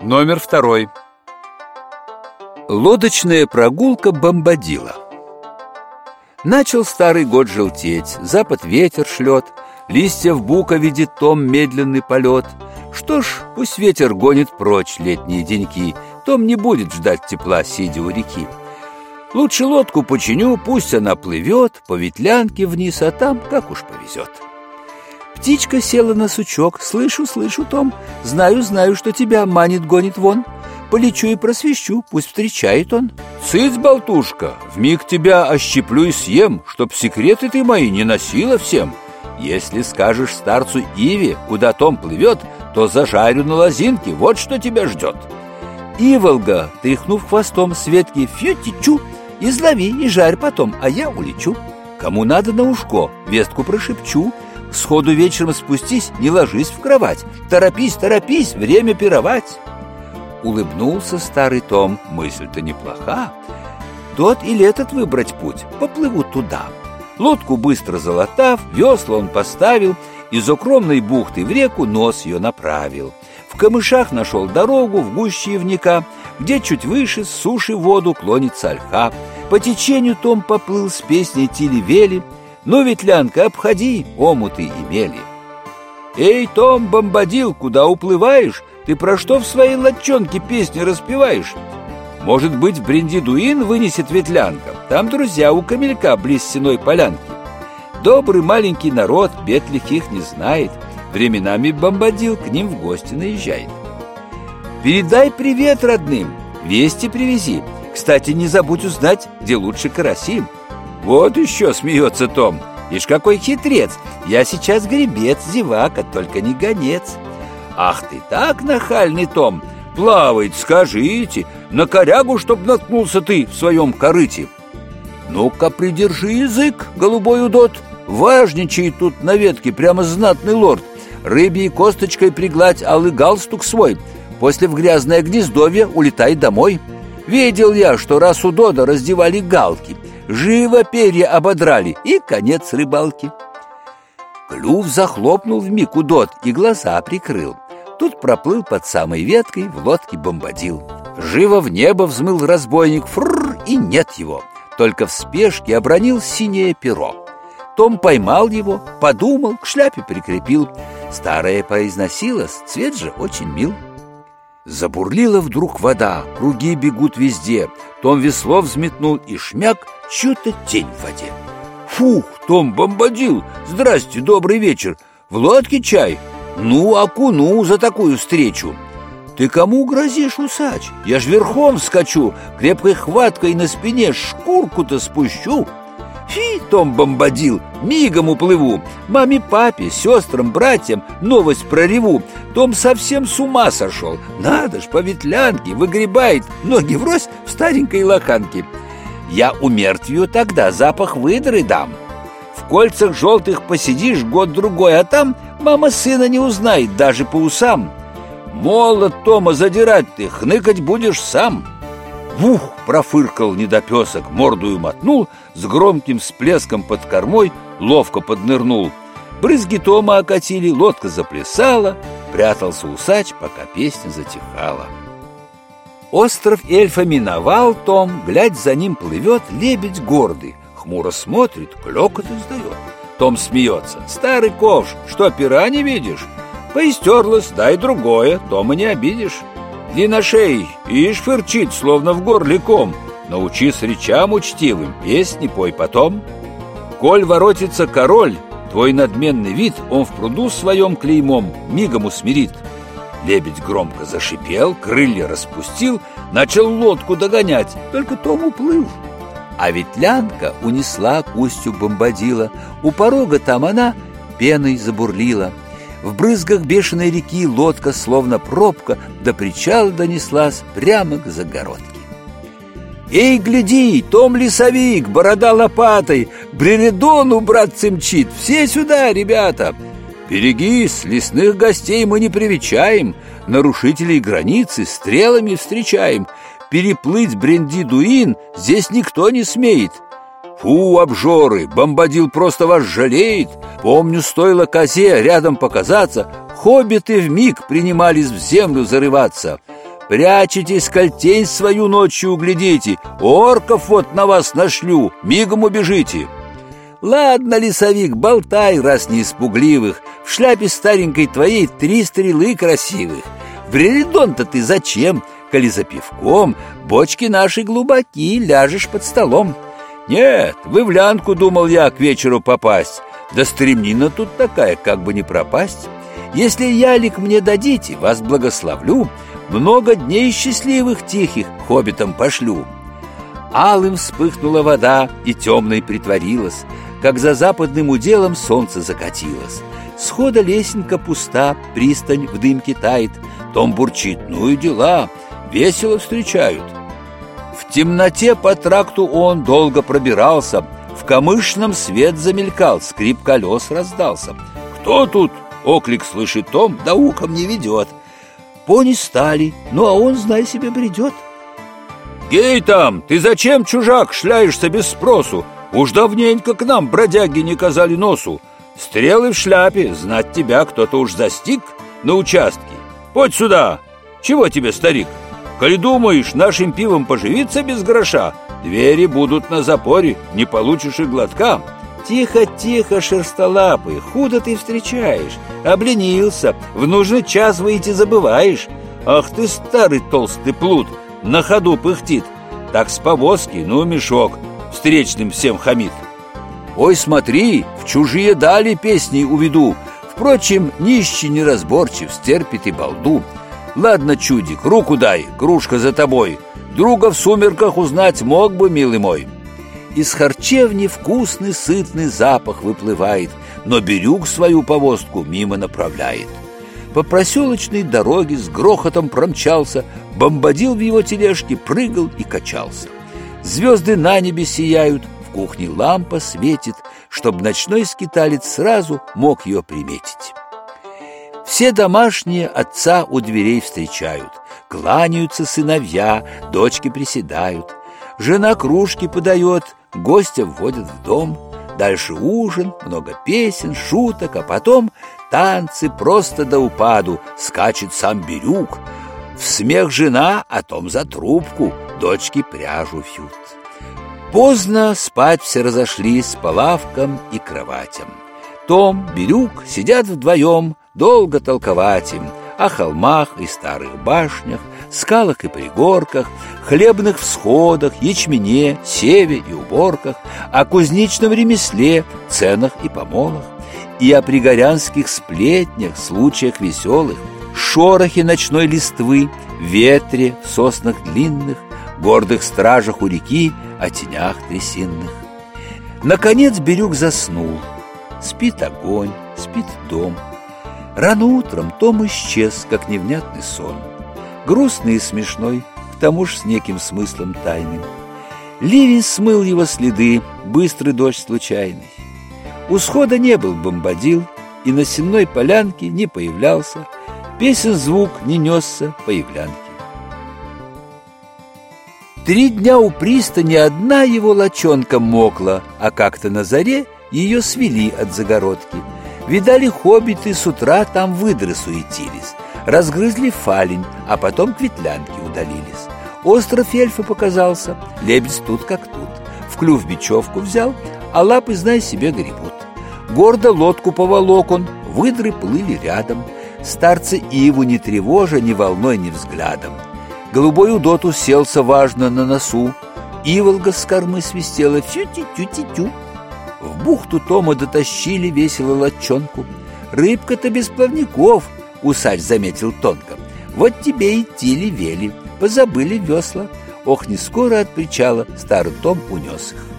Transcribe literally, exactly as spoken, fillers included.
Номер второй. Лодочная прогулка Бомбадила. Начал старый год желтеть, запад ветер шлет, листья в бука видит Том медленный полет. Что ж, пусть ветер гонит прочь летние деньки, Том не будет ждать тепла, сидя у реки. Лучше лодку починю, пусть она плывет по ветлянке вниз, а там как уж повезет. Птичка села на сучок. Слышу, слышу, Том, знаю, знаю, что тебя манит, гонит вон. Полечу и просвещу, пусть встречает он. Цыц, болтушка, вмиг тебя ощиплю и съем, чтоб секреты ты мои не носила всем. Если скажешь старцу Иве, куда Том плывет, то зажарю на лозинке, вот что тебя ждет. Иволга, тряхнув хвостом с ветки, фью-ти-чу, излови и жарь потом, а я улечу. Кому надо на ушко, вестку прошепчу. Сходу вечером спустись, не ложись в кровать. Торопись, торопись, время пировать. Улыбнулся старый Том, мысль-то неплоха. Тот или этот выбрать путь, поплывут туда. Лодку быстро залатав, весла он поставил, из укромной бухты в реку нос ее направил. В камышах нашел дорогу в гуще ивника, где чуть выше с суши в воду клонится ольха. По течению Том поплыл с песней тили-вели. Ну, ветлянка, обходи, омуты и мели. Эй, Том Бомбадил, куда уплываешь? Ты про что в своей лодчонке песни распеваешь? Может быть, в Бриндидуин вынесет ветлянка? Там друзья у камелька близ сеной полянки. Добрый маленький народ бед лихих не знает. Временами Бомбадил к ним в гости наезжает. Передай привет родным, вести привези. Кстати, не забудь узнать, где лучше караси. Вот еще смеется Том. Ишь, какой хитрец. Я сейчас гребец, зевака, только не гонец. Ах ты так нахальный, Том. Плавает, скажите, на корягу, чтоб наткнулся ты в своем корыте. Ну-ка, придержи язык, голубой удот. Важничает тут на ветке прямо знатный лорд. Рыбьей косточкой пригладь алый галстук свой. После в грязное гнездовье улетай домой. Видел я, что раз у Дода раздевали галки, живо перья ободрали, и конец рыбалки. Клюв захлопнул вмиг удот и глаза прикрыл. Тут проплыл под самой веткой в лодке Бомбадил. Живо в небо взмыл разбойник, фррр, и нет его. Только в спешке обронил синее перо. Том поймал его, подумал, к шляпе прикрепил. Старая поизносилась, цвет же очень мил. Забурлила вдруг вода, круги бегут везде. Том весло взметнул и шмяк, чью-то тень в воде. Фух, Том Бомбадил, здрасте, добрый вечер. В лодке чай? Ну, окуну за такую встречу. Ты кому грозишь, усач? Я ж верхом скачу, крепкой хваткой на спине шкурку-то спущу. Фи, Том Бомбадил, мигом уплыву. Маме, папе, сестрам, братьям новость прореву. Том совсем с ума сошел. Надо ж, по ветлянке выгребает, ноги врозь в старенькой лоханке. Я умертвию тогда запах выдры дам. В кольцах желтых посидишь год-другой, а там мама сына не узнает даже по усам. Молод Тома задирать ты, хныкать будешь сам. Вух, профыркал недопесок, мордую мотнул, с громким всплеском под кормой ловко поднырнул. Брызги Тома окатили, лодка заплясала, прятался усач, пока песня затихала. Остров эльфа миновал Том, глядь, за ним плывет лебедь гордый, хмуро смотрит, клёкот издает. Том смеется. Старый ковш, что, пера не видишь? Поистерлась, дай другое, Тома не обидишь. Длинношей, ишь фырчит, словно в горле ком. Научись речам учтивым, песни пой потом. Коль воротится король, твой надменный вид он в пруду своем клеймом мигом усмирит. Лебедь громко зашипел, крылья распустил, начал лодку догонять, только Том уплыл. А ветлянка унесла к устью Бомбадила. У порога там она пеной забурлила. В брызгах бешеной реки лодка, словно пробка, до причала донеслась прямо к загородке. Эй, гляди, Том лесовик, борода лопатой, Бреридону, братцы, мчит. Все сюда, ребята! Берегись, лесных гостей мы не привечаем, нарушителей границы стрелами встречаем. Переплыть Бриндидуин здесь никто не смеет. Фу, обжоры, Бомбадил просто вас жалеет. Помню, стоило козе рядом показаться, хоббиты вмиг принимались в землю зарываться. Прячетесь, кольтень свою ночью углядите, орков вот на вас нашлю, мигом убежите. Ладно, лесовик, болтай, раз не испугливых, в шляпе старенькой твоей три стрелы красивых. В Брелидон-то ты зачем, коли за пивком бочки наши глубоки, ляжешь под столом? Нет, в Ивлянку думал я к вечеру попасть, да стремнина тут такая, как бы не пропасть. Если ялик мне дадите, вас благословлю, много дней счастливых тихих хоббитам пошлю. Алым вспыхнула вода и темной притворилась, как за западным уделом солнце закатилось. Схода лесенка пуста, пристань в дымке тает, том бурчит, ну и дела, весело встречают. В темноте по тракту он долго пробирался, в камышном свет замелькал, скрип колес раздался. «Кто тут?» — оклик слышит Том, да ухом не ведет. Пони стали, ну а он, знай себе, бредет. «Гей там, ты зачем, чужак, шляешься без спросу? Уж давненько к нам бродяги не казали носу. Стрелы в шляпе, знать тебя кто-то уж застиг на участке. Подь сюда! Чего тебе, старик? Коли думаешь нашим пивом поживиться без гроша, двери будут на запоре, не получишь и глотка». «Тихо, тихо, шерстолапый, худо ты встречаешь. Обленился, в нужный час выйти забываешь. Ах ты, старый толстый плут, на ходу пыхтит. Так с повозки, ну, мешок, встречным всем хамит. Ой, смотри, в чужие дали песни уведу. Впрочем, нищий неразборчив, стерпит и балду. Ладно, чудик, руку дай, кружка за тобой. Друга в сумерках узнать мог бы, милый мой». Из харчевни вкусный, сытный запах выплывает, но Бирюк свою повозку мимо направляет. По проселочной дороге с грохотом промчался, Бомбадил в его тележке прыгал и качался. Звезды на небе сияют, в кухне лампа светит, чтоб ночной скиталец сразу мог ее приметить. Все домашние отца у дверей встречают, кланяются сыновья, дочки приседают. Жена кружки подает, гостя вводят в дом. Дальше ужин, много песен, шуток, а потом танцы просто до упаду. Скачет сам Бирюк. В смех жена, а том за трубку дочки пряжу вьют. Поздно спать все разошлись по лавкам и кроватям. Том, Бирюк сидят вдвоем, долго толковать им о холмах и старых башнях, скалах и пригорках, хлебных всходах, ячмене, севе и уборках, о кузнечном ремесле, ценах и помолах, и о пригорянских сплетнях, случаях веселых, шорохе ночной листвы, ветре в соснах длинных, гордых стражах у реки, о тенях трясинных. Наконец Бирюк заснул. Спит огонь, спит дом. Рано утром Том исчез, как невнятный сон, грустный и смешной, к тому ж с неким смыслом тайным. Ливень смыл его следы, быстрый дождь случайный. У схода не был Бомбадил, и на сенной полянке не появлялся, песен звук не несся по являнке. Три дня у пристани одна его лачонка мокла, а как-то на заре ее свели от загородки. Видали, хоббиты с утра там выдры суетились, разгрызли фалень, а потом к ветлянке удалились. Остров эльфа показался, лебедь тут как тут. В клюв бечевку взял, а лапы, знай себе, гребут. Гордо лодку поволок он, выдры плыли рядом. Старцы иву не тревожа ни волной, ни взглядом. Голубой удот уселся важно на носу, иволга с кормы свистела фью-ти-тю-ти-тю. В бухту Тома дотащили весело лодчонку. «Рыбка-то без плавников», — усач заметил тонко. «Вот тебе идти ли вели, позабыли весла». Ох, не скоро от причала старый Том унес их.